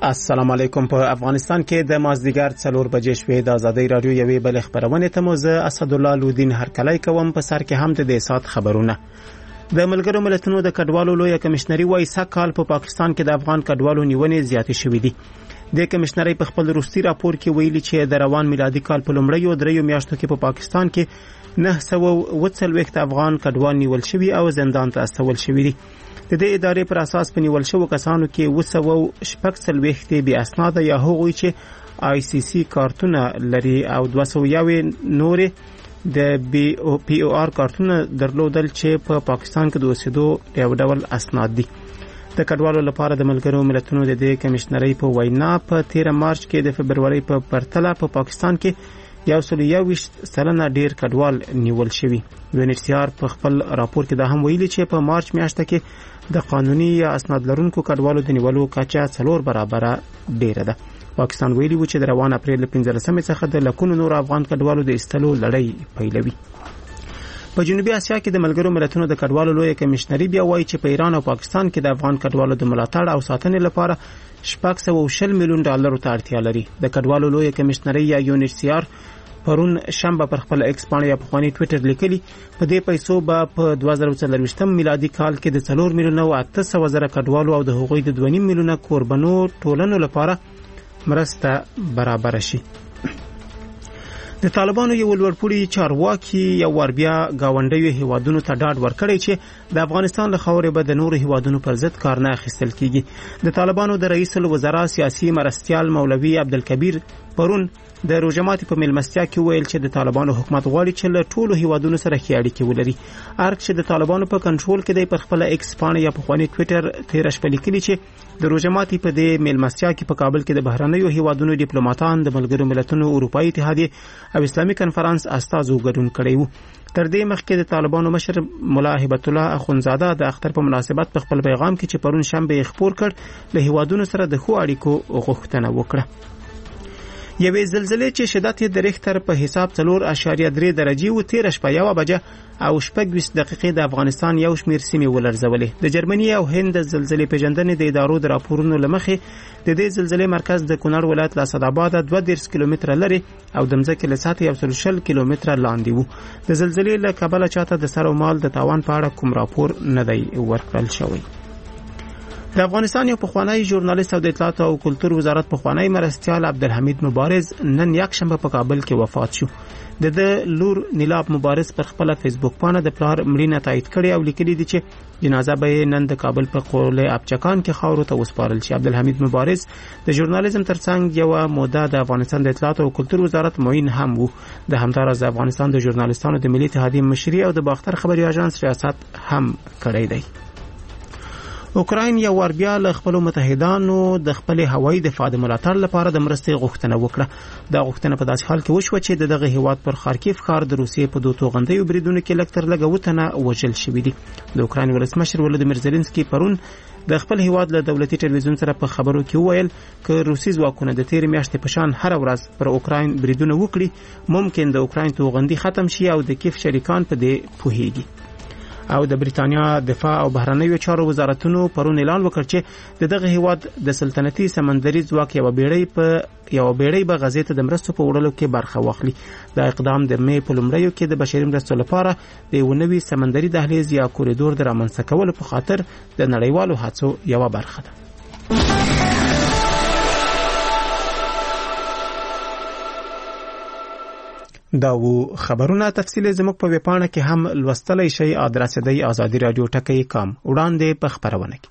السلام علیکم. په افغانستان کې د مازدیګر 4 بجې شوې د ازادي رادیو یوې بل خبرونه ته موزه اسد الله لودین هرکلی کوم. په سر کې هم د سات خبرونه. د ملګرو ملتونو د کډوالو لوی کمشنري وایي سکهال په پاکستان کې د افغان کډوالو نیونې زیاتې شوې دي. د کمشنري په خپل روسي راپور کې ویلي چې د روان میلادي کال په لومړیو 3 میاشتو کې په پاکستان کې 940 افغان کډوال نیول شوي او زندان ته استول شوي دي. د دې ادارې پر اساس په نیول شوو کسانو کې 240 بي اسناد یا هغوی چې ICC کارتونه لري او 200 نورې د POR کارتونه درلودل چې په پاکستان کې د اوسېدو یو ډول اسناد دي. د کډوالو لپاره د ملګرو ملتونو د دې کمشنري په وینا په 13 مارچ کې د فبرवरी په پرتله په پاکستان کې 121 ډیر کډوال نیول شوي. UNHCR په خپل راپور کې دا هم ویلي چې په مارچ میاشت کې د قانوني یا اسناد لرونکو کډوالو د نیولو کچه 4 برابره ډیره ده. پاکستان ویلي و چې د روان اپریل 15 څخه د لکونو نور افغان کډوالو د استلو لړۍ پیلوي. په جنوبي اسیا کې د ملګرو ملتونو د کډوالو لوی کمشنري بیا وایي چې په ایران او پاکستان کې د افغان کډوالو د ملاتړ او ساتنې لپاره 620 میلیون ډالر ته اړتیا لري. د کډوالو لوی کمشنري یا UNHCR پرون شنبه پر خپل ایکس باندې یا په خواني ټوئیټر لیکلي په دې پیسو به په 2024 میلادي کال کې د 4 میلیون او 800 زره کډوالو او د هغوی د 2.5 میلیونه کوربنو ټولنو لپاره مرسته برابر شي. د طالبانو یو لوړپوړي چارواکي یو ور بیا گاونډیو هیوادونو ته ډاډ ورکړی چې د افغانستان له خاورې به د نورو هیوادونو پر ضد کار نه اخیستل کیږي. د طالبانو د رئیس الوزرا سیاسي مرستیال مولوي عبدالکبیر پرون د روجماتي په ملمستیا کې ویل چې د طالبانو حکومت غواړي چې له ټولو هیوادونو سره ښې اړیکې ولري. ارګ چې د طالبانو په کنټرول کې دی پر خپل ایکس باندې یا په خواني ټوئیټر 13 شپه لیکلي چې د روجماتي په دې ملمستیا کې په کابل کې د بهرنیو هیوادونو ډیپلوماټان د ملګرو ملتونو اروپאי اتحادیه او اسلامي کنفرانس استازو ګډون کړی وو. تر دې مخکې د طالبانو مشر مولا هبت الله اخونزاده د اختر په مناسبت په خپل پیغام کې چې پرون شنبه خبر کړ له هیوادونو سره د خو اړیکو غوښتنه وکړه. یوې زلزلې چې شدت یې د ریختر په حساب 4.3 درجه و 13 شپه یو بجه او 20 دقیقې د افغانستان یو شمیر سیمې ولرزولې. د جرمني او هند زلزلې پیژندنې د ادارو د راپورونو لمخې د دې زلزلې مرکز د کونړ ولایت له اسداباد 2 کیلومتره لري او د مځکې له سطحې 140 کیلومتره لاندې وو. د زلزلې له کبله چاته د سر او مال د تاوان په اړه کوم راپور نه دی ورکړل شوی. د افغانستان یو پخوانی ژورنالیست او د اطلاعات او کلتور وزارت پخوانی مرستیال عبدالحمید مبارز نن یک شنبه په کابل کې وفات شو. د لور نیلاب مبارز پر خپل فیسبوک باندې د پلار مړینه تایید کړي او لیکلي دي چې جنازه به نن د کابل په قوله ابچکان کې خاورو ته وسپارل شي. عبدالحمید مبارز د ژورنالیزم ترڅنګ یو موده د افغانستان د اطلاعات او کلتور وزارت معین هم وو. د همدارس د افغانستان د ژورنالیستانو د ملي اتحادیې مشري او د باختر خبري اژانس ریاست هم کړی دی. اوکراین یو ور بیا له خپل متحدانو د خپل هوایي دفاع د ملاتړ لپاره د مرستې غوښتنه وکړه. دا غوښتنه په داسې حال کې وشوه چې دغه هیواد پر خارکیف ښار د روسیې په 2 توغندیو بریدونو کې لکتر لګوتنه وژل شوې دي. د اوکراین ولسمشر ولادیمیر زيلنسکي پرون د خپل هیواد له دولتي ټلویزیون سره په خبرو کې وویل چې روسي ځواکونه د 13 میاشتې په شان هر ورځ پر اوکراین بریدونه وکړي ممکن د اوکراین توغندي ختم شي او د کیف شریکان په دې پوهیږي. او د بریتانیا دفاع او بهرنیو چارو وزارتونو پرون اعلان وکړ چې دغه هیواد د سلطنتي سمندري ځواک یو بیړۍ به غزې ته د مرستو په وړلو کې برخه واخلي. دا اقدام د مې په لومړیو کې د بشري مرستو لپاره د یو نوي سمندري دهلیز یا کوریدور د رامنځته کولو په خاطر د نړیوالو هڅو یو برخه ده. دا و خبرونه تفصیل زموږ په ویبپاڼه کې هم لوستلای شئ. ادرس دی آزادی رادیو ټکی.com. وړاندې په خبرونه کې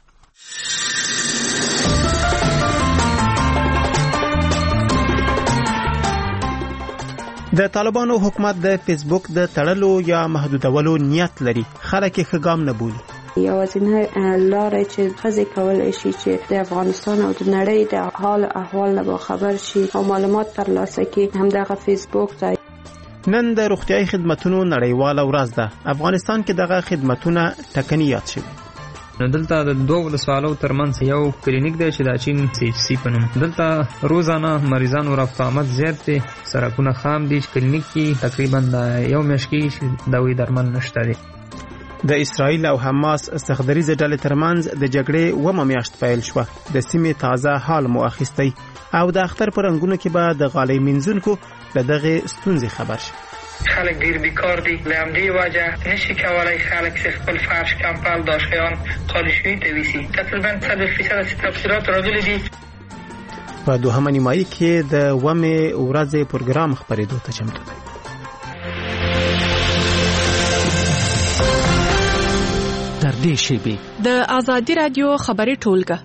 د طالبانو حکومت د فیسبوک د تړلو یا محدودولو نیت لري. خلک ښه ګام نه بولي. یوازینی لاره چې خزې کولای شي چې د افغانستان او د نړۍ د حال احوال نه خبر شي او معلومات ترلاسه کړي همدغه فیسبوک دی. نن د روغتیايي خدماتو نړیواله ورځ ده. افغانستان کې دغه خدماتونه ټکنیات شوي. دلته د دوه ولسوالو ترمنځ یو کلینیک دی چې د چین CHC په نوم. دلته روزانه مریضانو رفت آمد زیات دي. سړکونه خام دي. کلینیک کې تقریبا د یو میاشت کې دوايي درمل نشته دي. د اسرائیل او حماس استخداریزه ډلې ترمنځ د جګړې ومه میاشت پیل شوه. د سیمې تازه حال مو اخیستی او د اختر پر رنګونو کې به د غالۍ مینځونکو له دغه ستونزې خبر شي. خلک ډیر بیکار دي، له همدې وجه نشي کولای خلک چې خپل فرش کمپل داشیان قالیشویی ته ویسي. تقریبا 100% تفصیلات راغلي دي. په دوهمه نیمایي کې د ومې ورځې پروګرام خپرېدو ته چمتو دی. تر دې شیبې د آزادي رادیو خبري ټولګه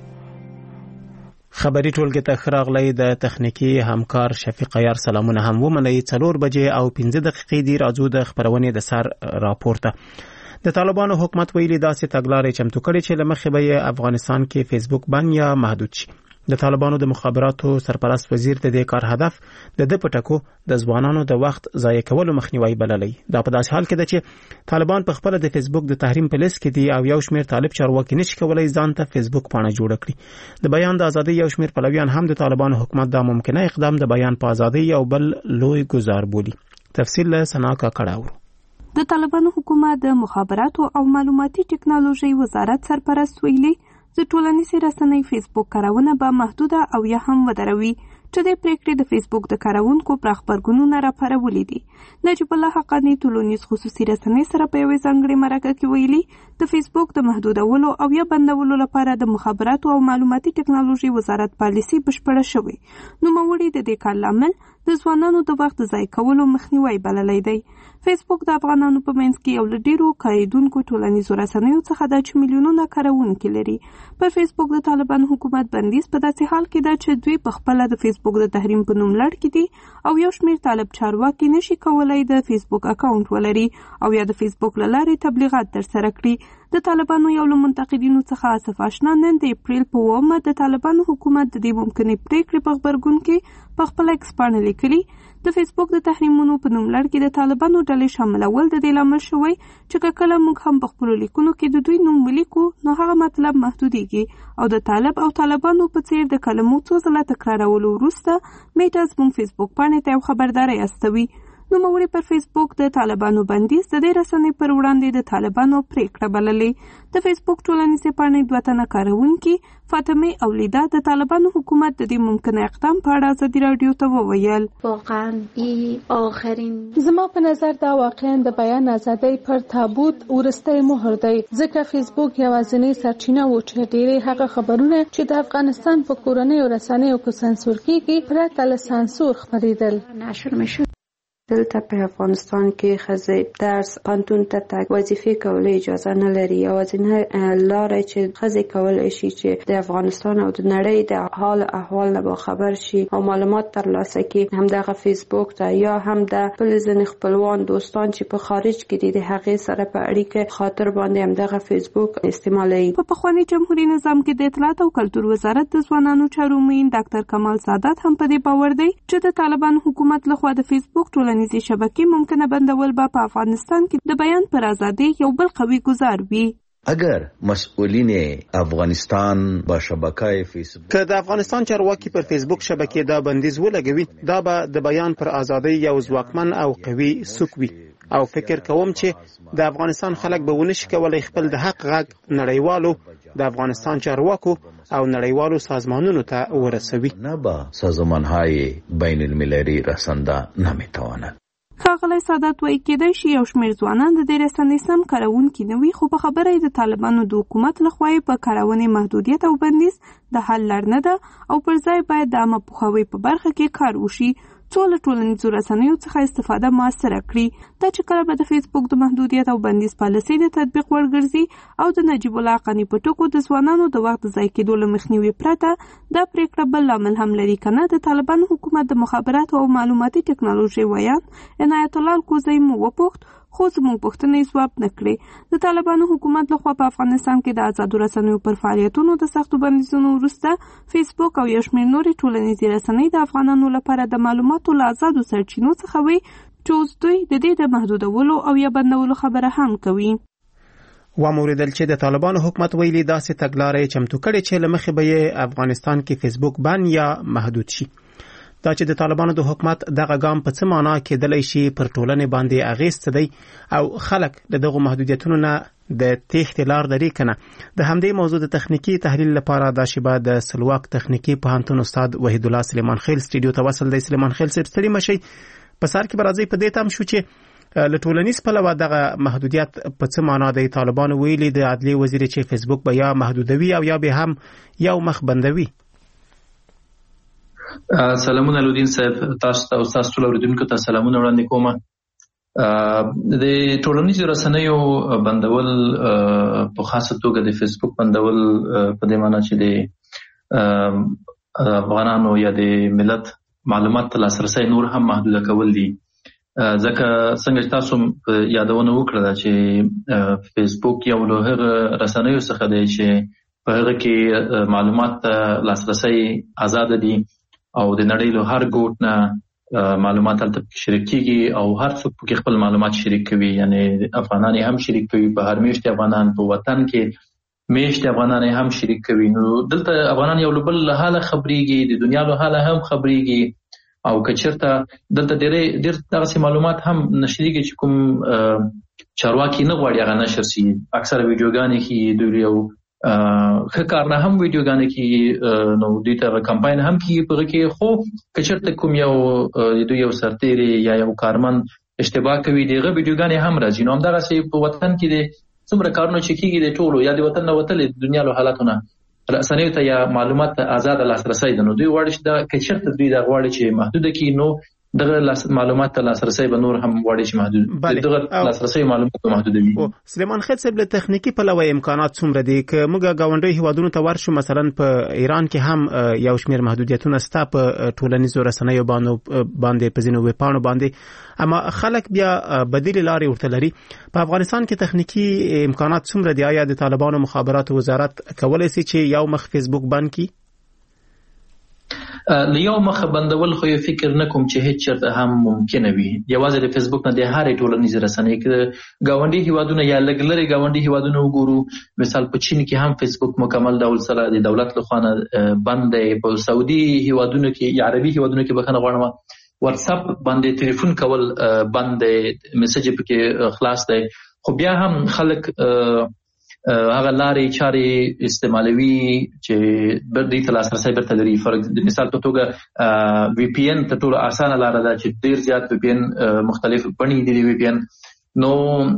ته خراغلی د تخنیکی همکار شفیق عیار سلامونه هم ومنئ. 4 بجې او 15 دقیقې دی راځو د خبرونې د سر راپورته. د طالبانو حکومت ویلي داسې تګلارې چمتو کړي چې لمخې به افغانستان کې فیسبوک بند یا محدود شي. د طالبانو د مخابراتو سرپرست وزیر د دې کار هدف د پټکو د ځوانانو د وخت ضایع کولو مخنیوي بللی. دا په داسې حال کې ده چې طالبان په خپل د فیسبوک د تحریم په لیست کې دي او یو شمېر طالب چارواکي نشي کولای ځان ته فیسبوک پاڼه جوړ کړي. د بیان د ازادۍ یو شمېر پلویان هم د طالبانو حکومت دا ممکنه اقدام د بیان په ازادۍ یو بل لوی ګزار بولي. تفصیل له سناکا کړهورو. د طالبانو حکومت د مخابراتو او معلوماتي ټکنالوژي وزارت سرپرست ویلي د ټولنیزې رسنۍ فیسبوک کارونه به محدوده او یا هم ودروي چې د پریکړې د فیسبوک د کارونکو پراخ غبرګونونه راپارولي دي. نجیب الله حقانی ټولنیز خصوصي رسنۍ سره په یوې ځانګړې مرکه کې ویلي د فیسبوک د محدودولو او یا بندولو لپاره د مخابراتو او معلوماتي ټکنالوژي وزارت پالیسي بشپړه شوې. نوموړي د دې کار لامل د ځوانانو د وخت ضایع کولو مخنیوي بللی دی. فیسبوک د افغانانو په منځ کې یو له ډیرو کاریدونکو ټولنیزو رسنیو څخه ده چې میلیونونه کاروونکي لري. پر فیسبوک د طالبانو حکومت بندیز په داسې حال کې ده چې دوی په خپله د فیسبوک د تحریم په نوم لړ کې دي او یو شمېر طالب چارواکي نشي کولای د فیسبوک اکاونټ ولري او یا د فیسبوک له لارې تبلیغات ترسره کړي. د طالبانو یو له منتقدینو څخه آصف اشنا نن د اپریل په 9 د طالبانو حکومت د دې ممکنې پریکړې په غبرګون کې په خپل ایکس باندې لیکلي د فیسبوک د تحریمونو په نوم لړ کې د طالبانو ډلې شاملول د دې لامل شوی چې کله موږ هم په خپلو لیکونو کې د دوی نوم ولیکو نو هغه مطلب محدودېږي او د طالب او طالبانو په څیر د کلمو څو ځله تکرارولو وروسته میټا زموږ فیسبوک پاڼې ته یو خبرداری استوي. نوموړي پر فیسبوک د طالبانو بندیز د دې رسنۍ پر وړاندې د طالبانو پریکړه بللې. د فیسبوک ټولنیزې پاڼې 2 تنه کاروونکي فاطمه او لیدا د طالبانو حکومت د دې ممکنه اقدام په اړه ازادي رادیو ته وویل واقعا آخرین زما په نظر دا واقعا د بیان ازادۍ پر تابوت ورسته مهر دی ځکه فیسبوک یوازینی سرچینه و چې ډېری هغه خبرونه چې د افغانستان په کورنۍ او رسنیو کې سانسور کیږي پرته له سانسور خپرېدل نشر مشو. دلته په افغانستان کې ښځې درس پوهنتون ته تګ وظیفې کولو اجازه نه لري. یوازینۍ لاره چې ښځې کولی شي چې د افغانستان او د نړۍ د حال احوال نه باخبر شي او معلومات ترلاسه کړي همدغه فیسبوک ته یا هم د خپل ځینې خپلوان دوستان چې په خارج کې دي د هغې سره په اړیکه خاطر باندې همدغه فیسبوک استعمالوي. په پخواني جمهوریت نظام کې د اطلاعات او کلتور وزارت د ځوانانو چارو معین ډاکټر کمال سادات هم په دې باور دی چې د طالبانو حکومت لخوا د فیسبوک ټولنیزې شبکې ممکنه بندول به په افغانستان کې د بیان پر ازادۍ یو بل قوي گزار وي. اگر مسئولین افغانستان با شبکه فیسبوک که د افغانستان چارواکي پر فیسبوک شبکې دا بندیز ولګوي دا به د بیان پر ازادۍ یو ځواکمن او قوي څوک وي او فکر کوم چې د افغانستان خلک به ونشي کولای خپل د حق غږ نړیوالو د افغانستان چارواکو او نړیوالو سازمانونو ته ورسوي. نه به سازمانهای بین المللی رسنده نمیتواند. ښاغلی سادات وایي کېدای شي یو شمېر ځوانان د دې رسنۍ سم کاروونکي نه وي خو په خبره یې د طالبانو د حکومت لخوا په کارونې محدودیت او بندیز د حل لار نه ده او پر ځای باید د عامه پوهاوي په برخه کې کار وشي څو له ټولنیزو رسنیو څخه استفاده موثره کړي. دا چې کله به د فیسبوک د محدودیت او بندیز پالیسۍ د تطبیق وړ ګرځي او د نجیب الله حقانی په ټکو د ځوانانو د وخت ضایع کېدو له مخنیوي پرته دا پریکړه بل لامل هم لري که نه د طالبانو حکومت د مخابراتو او معلوماتي ټکنالوژۍ ویان عنایت الله الکوزی مو وپوښت خو زموږ پوښتنې ځواب نه کړې. د طالبانو حکومت لخوا په افغانستان کې د آزادو رسنیو پر فعالیتونو د سختو بندیزونو وروسته فیسبوک او یو شمېر نورې ټولنیزې رسنۍ د افغانانو لپاره د معلوماتو له آزادو سرچینو څخه وي چې اوس دوی د دې د محدودولو او یا بندولو خبره هم کوي. وموریدل چې د طالبانو حکومت ویلي داسې تګلارې چمتو کړي چې له مخې به یې افغانستان کې فیسبوک بند یا محدود شي. دا چې د طالبانو د حکومت دغه ګام په څه معنا کېدلی شي پر ټولنې باندې اغیز څه دی او خلک د دغو محدودیتونو نه د تېښتې لار لري که نه. د همدې موضوع د تخنیکي تحلیل لپاره دا شیبه د سلواک تخنیکي پوهنتون استاد وحید الله سلیمان خیل سټوډیو ته وصل دی. سلیمان خیل صاحب ستړي مشئ. په سر کې به راځئ په دې تم شو چې له ټولنیز پلوه دغه محدودیت په څه معنا دی. طالبانو ویلي د عدلیې وزیر چې فیسبوک به یا محدودوي او یا به هم یو مخ بندوي. سلامونه لودین صاحب، تاسو ته او تاسو ټول اوریدونکو ته سلامونه وړاندې کوم. د ټولنیزو رسنیو بندول په خاصه توګه د فیسبوک بندول په دې معنی چې د افغانانو یا د ملت معلومات ته لاسرسی نور هم محدوده کول دي. ځکه څنګه تاسو یادونه وکړه چې فیسبوک یو له هغه رسنیو څخه دی چې په هغه کې معلومات ته لاسرسی آزاد دي او د نړۍ له هر ګوټ نه معلومات هلته شریک کیږي او هر څوک پکې خپل معلومات شریک کوي. یعنی افغانان هم شریک کوي، په هر میشت افغانان په وطن کې میشت افغانان هم شریک کوي. نو دلته افغانان یو بل له حاله خبريږي، د دنیا له حاله هم خبريږي او کچرته دلته ډېر دغه معلومات هم نشریږي چې کوم چارواکي نه غواړي هغه نشر شي. اکثره ویډیوګانې کې دوی یو کار نه هم ویډیوګانې کې نو دوی ته کمپاین هم کې په کې خو کچرته کوم یو سرتیری یا یو کارمن اشتباه کوي دغه ویډیوګانې هم راځي. نو همدغه سي په وطن کې د څومره کارونه چې کېږي د ټولو یا د وطن نه وتل د دنیا له حالاتونه رسنیو ته یا معلومات ته آزاد لاسرسی ده. نو دوی غواړي چې دا کچرته دوی دا غواړي چې محدود کړي، نو دغه معلومات ته لاسرسی به نور هم غواړي چې محدود دغه لاسرسی معلومات محدود وي. سلیمان خیل صاحب له تخنیکی پلوه امکانات څومره دي که موږ گاونډي هیوادونو ته ورشو؟ مثلا په ایران کې هم یو شمېر محدودیتونه ستا په ټولنیزو رسنیو باندې په ځینو ویبپاڼو باندې، اما خلک بیا بدیل لارې ورته لري. په افغانستان کې تخنیکی امکانات څومره دي؟ آیا د طالبانو مخابراتو وزارت کولی شي چې یو مخ فیسبوک بند کړي؟ لیو مخه بندول خو یې فکر نکوم چې هیڅ چرته هم ممکنه وي. یوازې د فیسبوک نه د هرې ټولنیزې رسنۍ کې ګاونډي هیوادونه یا لږ لرې ګاونډي هیوادونه وګورو. مثال په چین کې هم فیسبوک مکمل ډول سره د دولت له خوا نه بند دی. په سعودي هیوادونو کې یا عربي هیوادونو کې بخښنه غواړم واتس اپ باندې ټلیفون کول بند دی، میسج پکې خلاص دی. خو بیا هم خلک هغه لارې چارې استعمالوي چې دوی ته لاسرسی بیرته لري. د مثال په توګه وی پی ان ته ټولو اسانه لاره ده چې ډېر زیات وی پی ان مختلف بڼې دي د وی پی ان. نو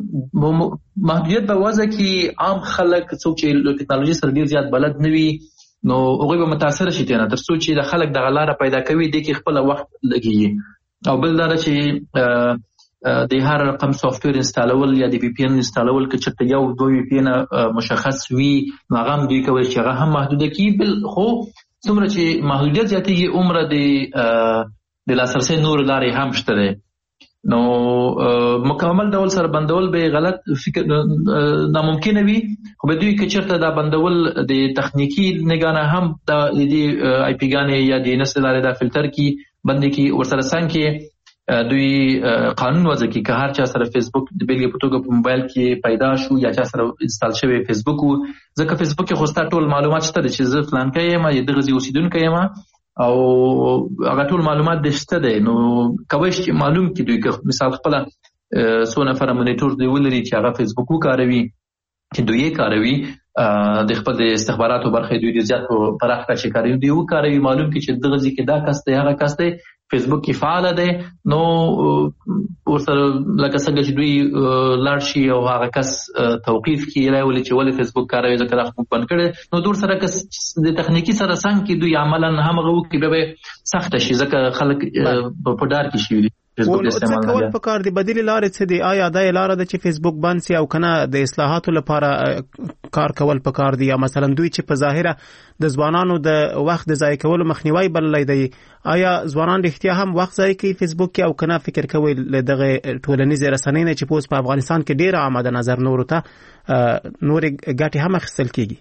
محدودیت په وضع کې عام خلک څوک چې له ټکنالوژي سره ډېر زیات بلد نه وي نو هغوی به متاثره شي ترې نه تر څو چې د خلک دغه لاره پیدا کوي دې کې خپله وخت لګېږي. او بل دا ده چې د هر رقم سافټویر انسټالول یا د وی پی ان انسټالول که چېرته یو دوه وی پی ان مشخص وي نو هغه هم دوی کولی چې هغه هم محدوده کړي. خو څومره چې محدودیت زیاتېږي عمره د لاسرسی نور لارې هم شته دی. نو مکمل ډول سره بندول به غلط فکر ناممکنه وي. خو به دوی که چېرته دا بندول د تخنیکي نګاه نه هم د آی پی ګانې یا د نس لارې دا فلټر کړي بندې کړي ورسره څنګ کې دوی قانون وضع کړي که هر چا سره فیسبوک د بیلګې په توګه په موبایل کې پیدا شو یا چا سره انسټال شوی فیسبوک وو. ځکه فیسبوک کې خو ستا ټول معلومات شته چې زه فلانکی یم یا دغه ځای اوسېدونکی یم او هغه ټول معلومات د شته دی. نو کولی شي چې معلوم کړي دوی که مثال خپله څو نفره مونیټور دوی ولري چې هغه فیسبوک وکاروي چې دوی یې کاروي د خپل د استخباراتو برخه دوی د زیات په پراخ کچه کاروي دوی وکاروي معلوم کړي چې دغه ځای کې دا کس دی هغه کس دی فیسبوک کې فعاله دی. نو ورسره لکه څنګه چې دوی لاړ شي او هغه کس توقیف کړي راولي چې ولې فیسبوک کاروي ځکه دا خو بند کړی نو دور سره کس د تخنیکي سره څنګه کې دوی عملا همغه وکړي به سخته شي ځکه خلک په ډار کې شي. څه کول پکار دي؟ بدیل لارې څه دي؟ آیا دا لاره ده چې فیسبوک بند سي او کنه د اصلاحاتو لپاره کار کول پکار دي؟ یا مثلا دوی چې په ظاهره د ځوانانو د وخت د ضایع کولو مخنیوي بللی دی، آیا ځوانان رښتیا هم وخت ضایع کوي فیسبوک کې او کنه فکر کوي له دغه ټولنیزې رسنۍ نه چې پوس په افغانستان کې ډېره آمده نظر نورو ته نورې ګټې هم اخیستل کېږي؟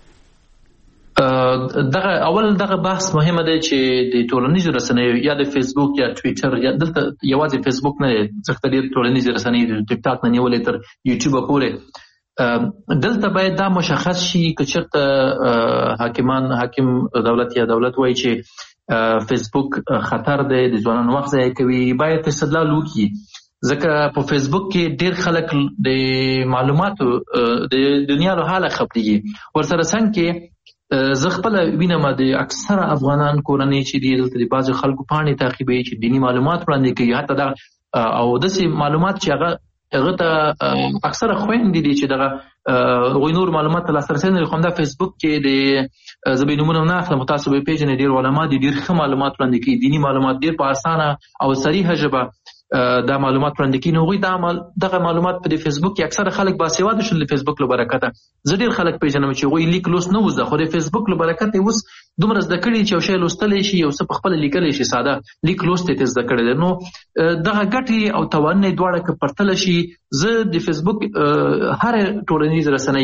دغه اول دغه بحث مهمه دی چې د ټولنیزو رسنیو یا د فیسبوک یا ټویټر یا دلته یوازې فیسبوک نه ځکه ډېر ټولنیزې رسنۍ د ټیک ټاک نه نیولې تر یوټیوب پورې دلته باید دا مشخص شي که چېرته حاکم دولت یا دولت وایي چې فیسبوک خطر دی، د ځوانانو وخت ضایع کوي. باید استدلال وکړي، ځکه په فیسبوک کې ډېر خلک د معلوماتو د دنیا له حاله خبرېږي. ورسره څنګ کې زه خپله وینم د اکثره افغانان کورنۍ چې دي دلته د بعضو خلکو پاڼې تعقیبوي چې دیني معلومات وړاندې کوي، حتی دغه او داسې معلومات چې هغه ته اکثره خویندې دي چې دغه هغوی نور معلومات ته لاسرسی نه لري. خو همدا فیسبوک کې د زه به یې نومونه نه اخلم، تاسو به یې پېژنئ، ډېر علما دي، ډېر ښه معلومات وړاندې کوي، دیني معلومات ډېر په اسانه او صریحه ژبه دا معلومات وړاندې کوي. نو هغوی دغه معلومات په د فیسبوک کې اکثره خلک باسواده شول د فیسبوک له برکته. زه ډېر خلک پېژنم چې هغوی لیک لوست نه وزده، خو د فیسبوک له برکته یې اوس دومره زده کړي چې یو شی لوستلی شي، یو څه په خپله لیکلی شي، ساده لیک لوست یې زده کړی دی. نو دغه ګټې او تاوانونه یې دواړه که پرتله شي، زه د فیسبوک هره ټولنیز رسنۍ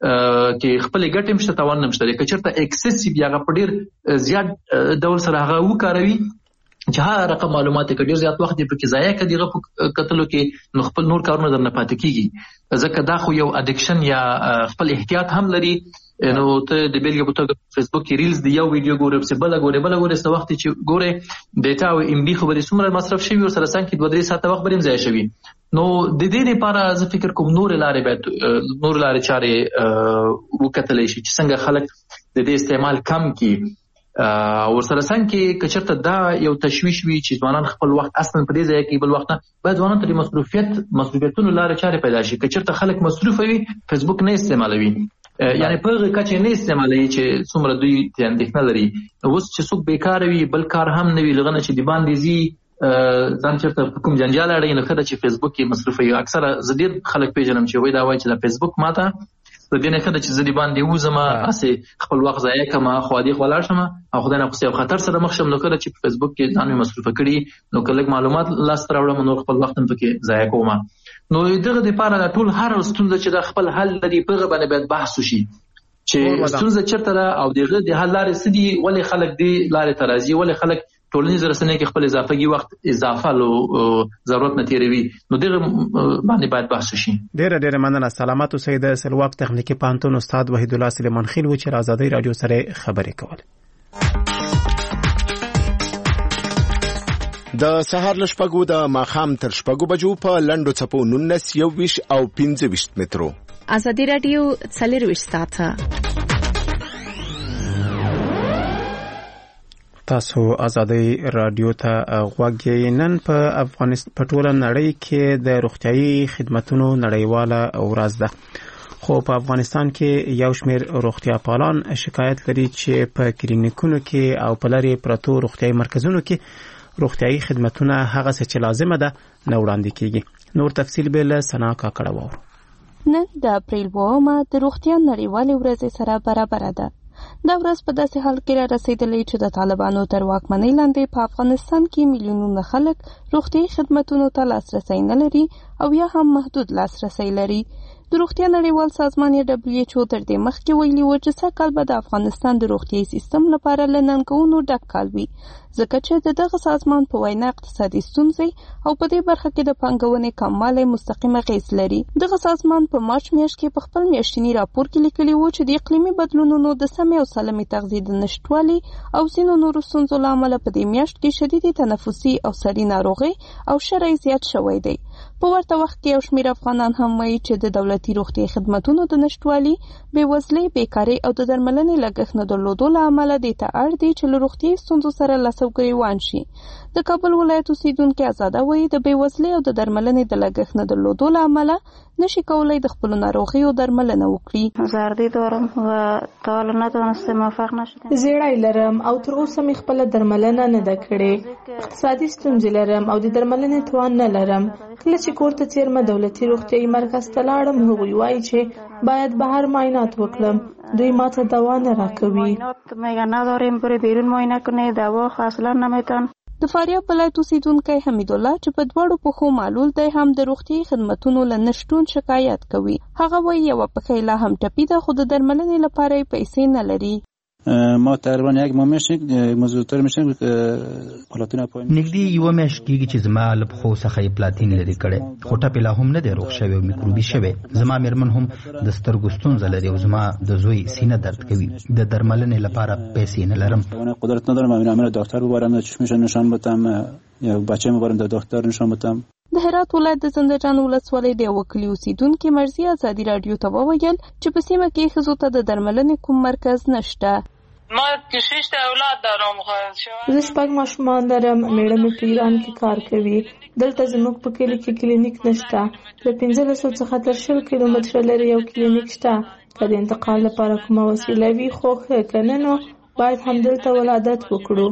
کې خپلې ګټې هم شته، تاوان هم شته. که چېرته اکسسیو یا هغه په ډېر زیات ډول سره هغه وکاروي چې هر رقم معلومات کې ډېر زیات وخت یې پکې ضایع کړي هغه په کتلو کې، نو خپل نور کارونه درنه پاتې کېږي. ځکه دا خو یو اډکشن یا خپل احتیاط هم لري. نو ته د بېلګې په توګه فیسبوک کې ریلز د یو ویډیو ګورې، پسې بله ګورې، څه وخت چې ګورې ډیټا او ام بي خو به دې څومره مصرف شوي، ورسره څنګ کې 2-3 ساعته وخت به دې ضایع شوي. نو د دې لپاره زه فکر کوم نورې لارې چارې وکتلی شي چې څنګه خلک د دې استعمال کم کړي. ورسره څنګ کې که چېرته دا یو تشویش وي چې ځوانان خپل وخت اصلا په دې ځای کې بل وخت نه، باید ځوانان ته د مصروفیتونو لارې چارې پیدا شي. که چېرته خلک مصروفه وي فیسبوک نه استعمالوي، یعنې په هغه کچې نه استعمالوي چې څومره دوی ته اندېښنه لري. اوس چې څوک بیکاره وي، بل کار هم نه وي، لغه نه چې د باندې ځي ځان چېرته په کوم جنجال اړوي، نو ښه ده چې فیسبوک کې مصروفه وي. اکثره زه ډېر خلک پېژنم چې هغوی دا وایي چې دا فیسبوک ماته د دې نه ښه ده چې زه د باندې ووځم، هسې خپل وخت ضایع کړم، خوا دې خوا لاړ شم او خدای ناخواسته یو خطر سره مخ شم. نو ښه ده چې په فیسبوک کې ځان مې مصروفه کړي، نو که لږ معلومات لاسته راوړم نور خپل وخت هم پکې ضایع کوم. نو دغه دپاره دا ټول هر ستونزه چې دا خپل حل لري په هغه باندې باید بحث وشي چې ستونزه چېرته ده او د هغه د حل لارې څه دي، ولې خلک دې لارې ته راځي، ولې خلک ټولنیز رسنۍ کې خپل اضافه‌ګي وخت اضافه ضرورت نه تېروي. نو دغه باندې باید بحث وشي. ډېره مننه. سلامت اوسئ. د سلواک تخنیکي پوهنتون استاد وحید الله سلیمان خیل و چې آزادۍ راډیو سره خبرې کولې. د سهار له 6 د ماښام تر 6 بجو په لنډو څپو 19 21 او 25 مترو. آزادۍ راډیو 24 ساعته. تاسو آزادۍ راډیو ته غوږ یې. نن په افغانستان په ټوله نړۍ کې د روغتیايي خدماتو نړیواله ورځ ده، خو په افغانستان کې یو شمېر روغتیا پالان شکایت لري چې په کلینیکونو کې او په لرې پرتو روغتیايي مرکزونو کې روغتیايي خدماتونه هغه څه چې لازمه ده نه وړاندې کیږي. نور تفصیل به له سنا کاکړه واورو. نن د اپریل 2 د روغتیا نړیوالې ورځې سره برابر ده. دا ورځ په داسې حال کې را رسیدلې چې د طالبانو تر واکمنۍ لاندې په افغانستان کې میلیونونه خلک روغتیايي خدماتو ته لاسرسی نه لري او یا هم محدود لاسرسی لري. د روغتیا نړیوال سازمان یا WHO تر دې مخکې ویلي و چې سږ به د افغانستان د روغتیايي سیستم لپاره له ننګونو ډک کال وي، ځکه چې دغه سازمان په وینا اقتصادي ستونزې او په دې برخه کې د پانګونې کموالی مستقیم اغیز لري. دغه سازمان په مارچ میاشت کې په خپل میاشتني راپور کې لیکلي و چې د اقلیمي بدلونونو د سمې او سالمې تغذیې د نشټوالي او ځینو نورو ستونزو له امله په دې میاشت کې شدیدې تنفسي او سري ناروغۍ او شرعي زیات شوی دی. په ورته وخت کې یو شمېر افغانان هم وایي چې د دولتي روغتیايي خدماتو د نشټوالي، بېوزلۍ، بیکارۍ او د درملنې لګښت نه درلودو له امله دې ته اړ دي چې له روغتیايي ستونزو سره لاس او ګریوان شي. د کابل ولایت اوسیدونکي آزاده وایي د بېوزلۍ او د درملنې د لګښت نه درلودو له امله نشي کولای د خپلو ناروغیو درملنه وکړي. زردی دارم و تا حالا نتونسته موفق نشدم. زیړی لرم او تر اوسه مې خپله درملنه نه ده کړې. اقتصادي ستونزې لرم او د درملنې توان نه لرم. کله چې کور ته څیرمه دولتي روغتیايي مرکز ته لاړم، هغوی وایي چې باید بهر معاینات وکړم. دوی ماته دوا نه راکوي. میگن نداریم بری بیرون معاینه کنی، دوا خو اصلا نمیتن. د فاریاب ولایت اوسیدونکی حمید الله چې په دواړو پښو معلول دی هم د روغتیايي خدماتو له نشټون شکایت کوي. هغه وایي یوه پښه لا هم ټپي ده خو د درملنې لپاره یې پیسې نه لري. ما تقریبا یک ماه میشه مزودتر میشه پلاتین پوینټ نږدې یو میاشت کېږي چې زما له پښو څخه پلاتین لري کړي خو ټپې لا هم نه دی روغ شوی او میکروبي شوی. زما میرمن هم د سترګو ستونزه لري او زما د زوی سینه درد کوي. د درملنې لپاره پیسې نه لرم. قدرت ندارم امیر دکتر ببرم چشمش نشان بدم یا بچه ببرم د دکتر نشان بدم. د هرات ولایت د زنده‌جان ولسوالۍ د یو کلي اوسیدونکي مرضی ازادي رادیو ته وویل چې په سیمه کې ښځو ته د درملنې کوم مرکز نشته. ما 6 اولاد دارم. زه 6 ماشومان لرم. میړه مې په ایران کې کار کوي. دلته زموږ په کلي کې کلینیک نشته. له 1500 څخه تر 10 کیلومتره لري یو کلینیک شته. که د انتقال لپاره کومه وسیله وي خو ښه کنه نو باید همدلته ولادت وکړو.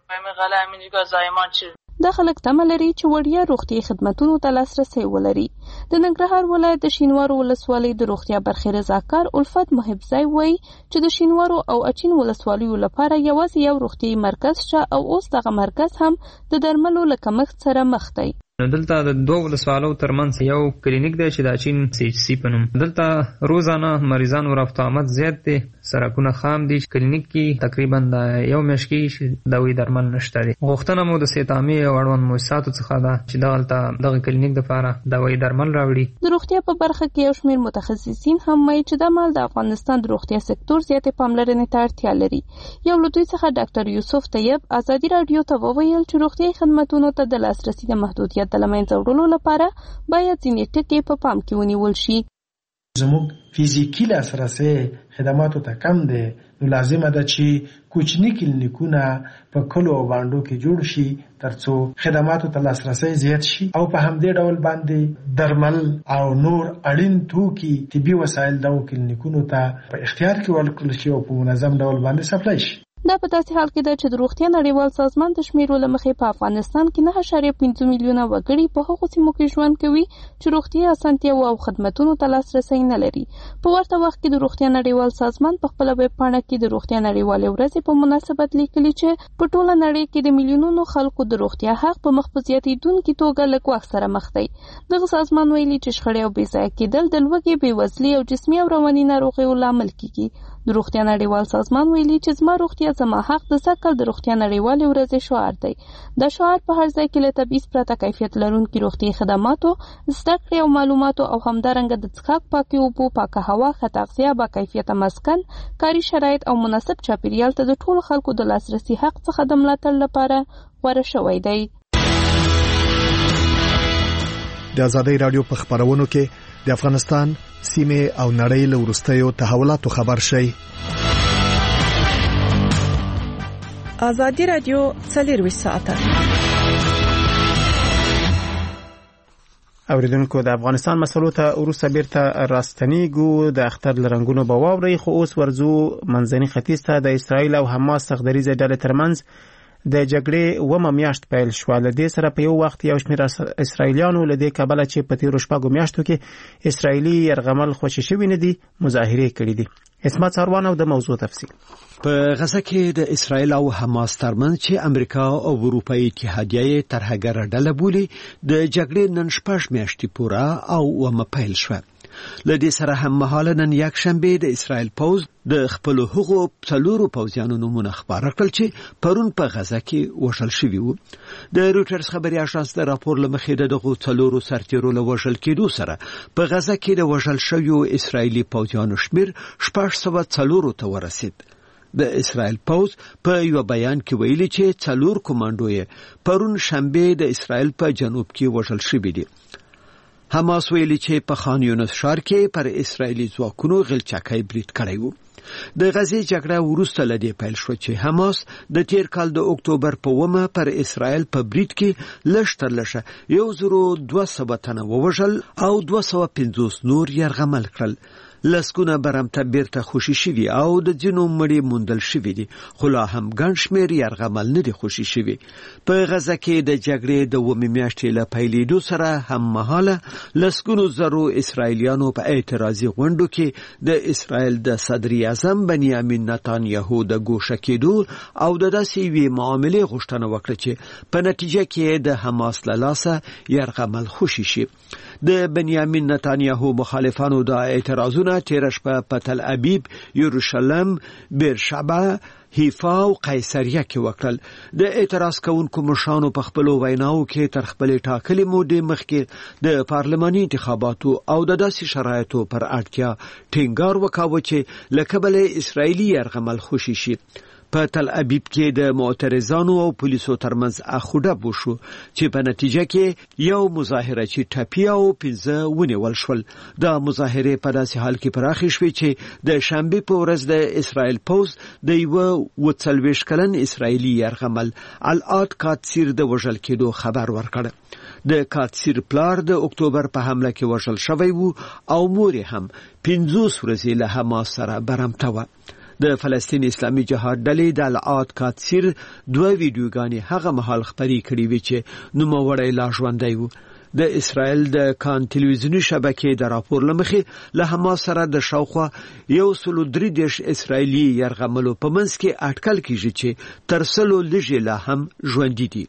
دا خلک تمه لري چې وړیا روغتي خدماتونو ته لاسرسي ولري. د ننګرهار ولایت د شینوارو ولسوالۍ د روغتیا برخې رضاکار الفت محبزای وایي چې د شینوارو او اچین ولسوالیو لپاره یوازې یو روغتي مرکز شته او اوس دغه مرکز هم د درملو له کمښت سره مخ دی. دلته د دوه ولسوالو ترمنځ یو کلینیک دی چې د اچین CHC په نوم. دلته روزانه مریضانو رفت آمد زیات دی. سرکونه خام دي. کلینیک کې تقریبا د یو میاشت کې دوايي درمل نشته دي. غوښتنه مو د سیتامي او اړوند مؤسساتو څخه ده چې دغه کلینیک لپاره دوايي درمل راوړي. د روغتیا په برخه کې یو شمېر متخصصین هم وایي چې دا مال د افغانستان د روغتیا سکتور زیاتې پاملرنې ته اړتیا لري. یو له دوی څخه ډاکټر یوسف طیب ازادي رادیو ته وویل چې روغتي خدماتو ته د لاسرسي د محدودیت د لمنځه وړلو لپاره باید ځینې ټکي په پام کې ونیول شي. زموږ فیزیکی لاسرسي خدماتو ته کم دی، نو لازمه ده چې کوچني کلینیکونه په کلو او باندو کې جوړ شي ترڅو خدماتو ته لاسرسي زیات شي او په همدې ډول باندې درمل او نور اړین توکي طبي وسایل دغو کلینیکونو ته په اختیار کې ورکړل شي او په منظم ډول باندې سپلای شي. دا په داسې حال کې ده چې د روغتیا نړیوال سازمان د شمیرو له مخې په افغانستان کې 9.5 میلیونه وګړي په هغو سیمو کې ژوند کوي چې روغتیا اسانتیاوو او خدماتونو ته لاسرسی نه لري. په ورته وخت کې د روغتیا نړیوال سازمان په خپله ویب پاڼه کې د روغتیا نړیوالې ورځې په مناسبت لیکلي چې په ټوله نړۍ کې د میلیونونو خلکو د روغتیا حق په مخ په زیاتېدونکي توګه له ګواښ سره مخ دی. دغه سازمان ویلي چې شخړې او بېځایه کېدل د لوږې، بېوزلي او جسمي او رواني ناروغیو لامل کیږي. د روغتیا نړیوال سازمان ویلي چې زما روغتیا زما حق د سکل د روغتیا نړیوالې ورځې شعار دی. دا شعار په هر ځای کې له تبعیض پرته کیفیت لرونکي روغتي خدماتو، زده کړې او معلوماتو او همدارنګه د څښاک پاکې اوبو، پاکه هوا، ښه تغذیه، با کیفیته مسکن، کاري شرایط او مناسب چاپیریال ته د ټولو خلکو د لاسرسي حق څخه د ملاتړ لپاره غوره شوی دی. د ازادۍ رادیو په خبرونو کې د افغانستان سیمه او نړۍ له وروستیو تحولاتو خبر شي. ازادي رادیو 24 ساعته. اوریدونکو د افغانستان مسلو ته وروسته بیرته راستنیږو. د اختر لرنګونو به واوري، خو اوس ورزو منځني ختیځ ته د اسرایل او حماس سخدریزه ډلې ترمنځ د جګړې ومه میاشت پیل شو. له دې سره په یو وخت یو شمېر اسرایلیانو له دې کبله چې په تیرو شپږو میاشتو کې اسرایلي یرغمل خوشي شوي نه دي مظاهرې کړي دي. اسمت ساروان او د موضوع تفصیل. په غزه کې د اسرایل او حماس ترمنځ چې امریکا او اروپאי اتحادیه ترهګر ډله بولي د جګړې نن شپږ میاشتې پوره او ومه پیل شو. لدې سره هم مهاله نن یک شنبه د اسرایل پوز د خپل هغو څلورو پوځیانو نومونه خبر کړل چې پرون په غزه کې وژل شوي وو. د رويټرز خبري اژانس د راپور لمخې دغه څلورو سرتیرو له وژل کېدو سره په غزه کې د وژل شویو اسرایلی پوځیانو شمیر 604 ته ورسید. د اسرایل پوز په یو بیان کې ویلي چې څلور کمانډوي پرون شنبه د اسرایل په جنوب کې وژل شوي دي. حماس ویلي چې په خان یونس ښار کې پر اسرایلی ځواکونو غلچکۍ برید کړی وو. د غزې جګړه وروسته له دې پیل شو چې حماس د تیر کال د اکتوبر په 1 پر اسرایل په برید کې لږ تر لږه 1200 تنه ووژل او 250 نور یرغمل کړل. لسکونه برمته بیرته خوشي شوي او د ځینو مړي موندل شوي دي، خو لا هم ګڼ شمېر یرغمل نه دي خوشي شوي. په غزه کې د جګړې د 1 میاشتې له پیلېدو سره هم مهاله لسکونو زرو اسرایلیانو په اعتراضي غونډو کې د اسرایل د صدر اعظم بنیامین نتانیاهو د ګوښه کېدو او د داسې یوې معاملې غوښتنه وکړه چې په نتیجه کې د حماس له لاسه یرغمل خوشي شي. د بنیامین نتانیاهو مخالفانو د اعتراضونه تیر شپه په تل ابیب، یروشلم، بیرشبه، حیفا او قیصریه کې وکړل. د اعتراض کوونکو مشرانو په خپل ویناو کې تر خپل ټاکلي مودې مخکې د پارلماني انتخاباتو او د داسې شرایطو پر اړتیا ټینګار وکاوه چې له کبله اسرائیلي یرغمل خوشي شي. په تل ابیب کې د معترضانو او پولیسو ترمنځ اخوډه وشو چې په نتیجه کې یو مظاهره چې ټپي او 15 ونیول شول. د مظاهره په داسې حال کې پراخې شوې چې د شنبه په ورځ د اسرائیل پوز د یو 40 کلن اسرائیلي یرغمل العاد کاتسیر د وژل کېدو خبر ورکړ. د کاتسیر پلار د اکتوبر په حمله کې وژل شوی وو او مور هم 50 ورځې له حماس سره برمته و. د فلسطین اسلامي جهاد ډلې د العاد کاتسیر 2 ویډیوګانې هغه مهال خبري کړې وې چې نوموړی لا ژوندی و. د اسرائیل د کان ټلویزیونی شبکې د راپور لمخې له حماس سره د شاوخوا 130 اسرائیلي یرغملو په منځ کې اټکل کیږي چې تر 100 لږ لا هم ژوندۍ دي.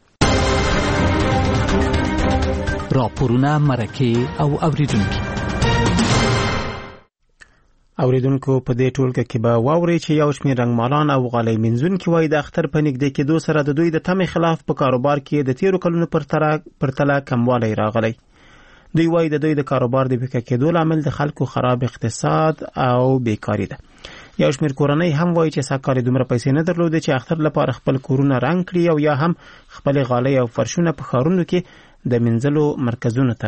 راپورونه مرکه او اوریدونکو په دې ټولګه کې به واوري چې یو شمېر رنګمالان او غالۍ منځونکي وایي د اختر په نږدې کېدو سره د دوی د تمې خلاف په کاروبار کې د تیرو کلونو پرتله کموالی راغلی. دوی وایي د دوی د کاروبار د پیکه کېدو لامل د خلکو خراب اقتصاد او بیکاری ده. یو شمېر کورنۍ هم وایي چې سږکال دومره پیسې نه درلودې چې اختر لپاره خپل کورونه رنګ کړي او یا هم خپل غالۍ او فرشونه په ښارونو کې د منځلو مرکزونو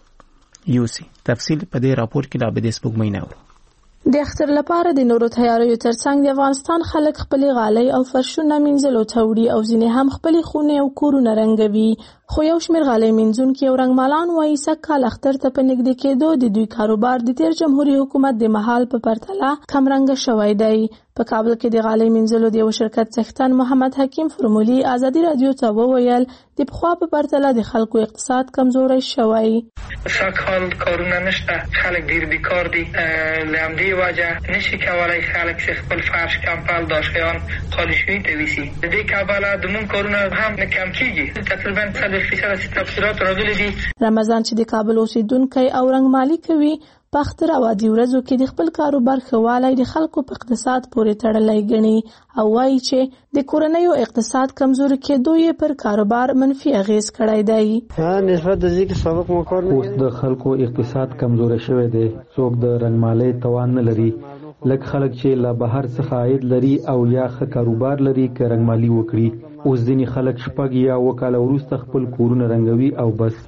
ته یوسي. تفصیل په دې راپور کې لا به د سپوږمۍ نه اورو. د اختر لپاره د نورو تیاریو ترڅنګ د افغانستان خلک خپل غالۍ او فرشونه منځلو ته وړي او ځینې هم خپل خونه او کورونه رنګوي. خو یو شمېر غالۍ منځونکي او رنګمالان وایي سږکال اختر ته په نږدې کېدو د دوی کاروبار د تیر جمهوریت حکومت د مهال په پرتله کمرنګه شوی دی. په کابل کې د غالۍ منځلو د یو شرکت څښتن محمد حکیم فرمولي ازادي رادیو ته وویل د پخوا په پرتله د خلکو اقتصاد کمزوری شوی. سږکال کارونه نشته، خلک ډیر بیکار دي. له همدې وجه نشي کولای خلک چې خپل فرش کمپل داشتیان خالشوي ته ویسي. د دې کابل د مون کارونه هم نه کم کیږي. تقریبا 100% تفصیلات راغلي دي. رمضان چې د کابل اوسیدونکو او رنګمالي کوي په اختر او عادي ورځو کې د خپل کاروبار ښه والی د خلکو په اقتصاد پورې تړلی ګڼي او وایي چې د کورنیو اقتصاد کمزوري کېدو یې پر کاروبار منفي اغیز کړی دی. نسبت د ذکر سبق مکار اوس د خلکو اقتصاد کمزوري شوی دی. څوک د رنګمالۍ توان نه لري. لکه خلک چې لا بهر څخه عاید لري او یا ښه کاروبار لري که رنګمالي وکړي. اوس ځینې خلک 6 یا 7 کاله وروسته خپل کورونه رنګوي او بس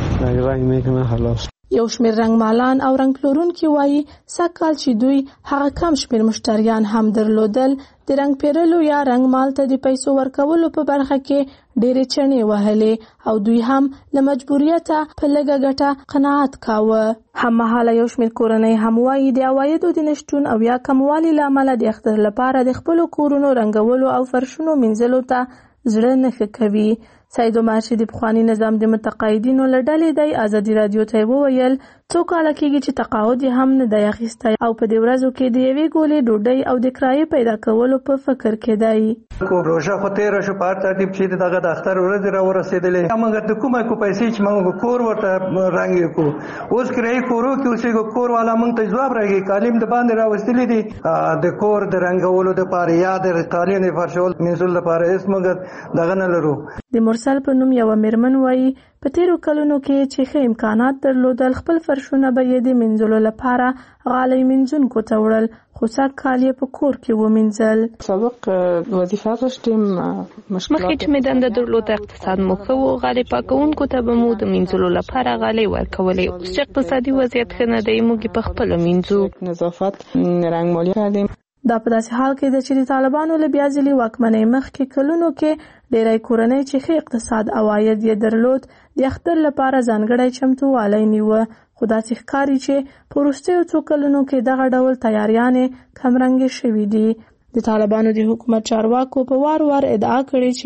رنګ میکنه خلاص. یو شمېر رنګمالان او رنګ پلورونکي وایي سږکال چې دوی هغه کم شمېر مشتریان هم درلودل د رنګ پیرلو یا رنګ مال ته د پیسو ورکولو په برخه کې ډېرې چڼې وهلې او دوی هم له مجبوریته په لږه ګټه قناعت کاوه. هممهاله یو شمېر کورنۍ هم وایي د عوایدو د نشتون او یا کموالي له امله د اختر لپاره د خپلو کورونو رنګولو او فرشونو منځلو ته زړه نه ښه کوي. سید عمر چې د پخواني نظام د متقاعدینو له ډلې دی ازادي رادیو ته وویل څو کاله کېږي چې تقاعد یې هم نه دی اخیستی او په دې ورځو کې د یوې ګولې ډوډۍ او د کرایې پیدا کولو په فکر کې دی. روژه خو تېره شو، په هر ترتیب چې دغه د اختر ورځې راورسېدلې موږ د کومه کو پیسې چې موږ کور ورته رنګ یې کړو. اوس کرایي کورو کې اوسېږو، کور والا موږ ته ځواب راکړي کالم د باندې راوستلي دي د کور د رنګولو دپاره یا د قالین د فرشول منځلو دپاره هېڅ موږ دغه نه لرو. د مرسل په نوم یوه میرمن وایي په تیرو کلونو کې چې ښه امکانات درلودل خپل فرشونه به یې د منځلو لپاره غالۍ منځونکو ته وړل، خو سږکال یې په کور کې ومینځل. سابق وظیفه داشتیم مخکې چې مې دنده درلوده اقتصاد مو ښه و، غالۍ پاکونکو ته به مو د منځلو لپاره غالۍ ورکولې. اوس چې اقتصادي وضعیت ښه نه دی موږ په خپله منځو. نظافت رنګمالي کردیم. دا په داسې حال کې ده چې د طالبانو له بیا ځلې واکمنۍ مخکې کلونو کې ډېری کورنۍ چې ښه اقتصاد عواید یې درلود د اختر لپاره ځانګړی چمتووالی نیوه، خو داسې ښکاري چې په وروستیو څو کلونو کې دغه ډول تیاریانې کمرنګې شوي دي. د طالبانو د حکومت چارواکو په وار وار ادعا کړې چې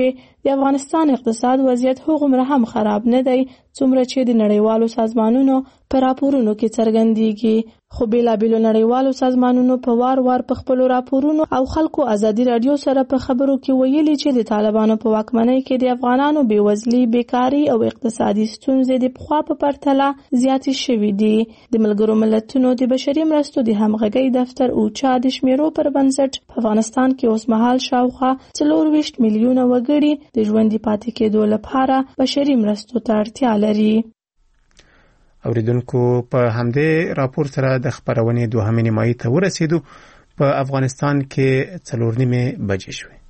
د افغانستان اقتصاد وضعیت هغومره هم خراب نه دی څومره چې د نړیوالو سازمانونو په راپورونو کې څرګندېږي. خو بېلابېلو نړیوالو سازمانونو په وار په خپلو راپورونو او خلکو ازادي راډیو سره په خبرو کې ویلي چې د طالبانو په واکمنۍ کې د افغانانو بېوزلي، بیکاري او اقتصادي ستونزې د پخوا په پرتله زیاتې شوي دي. د ملګرو ملتونو د بشري مرستو د همغږۍ دفتر اوچا د شمیرو پر بنسټ په افغانستان کې اوسمهال شاوخوا 24 میلیونه وګړي د ژوندي پاتې کېدو لپاره بشري مرستو ته اړتیا لري. اوریدونکو په همدې راپور سره د خبرونې دوهمې نیمایي ته ورسېدو. په افغانستان کې 4:30 بجې شوې.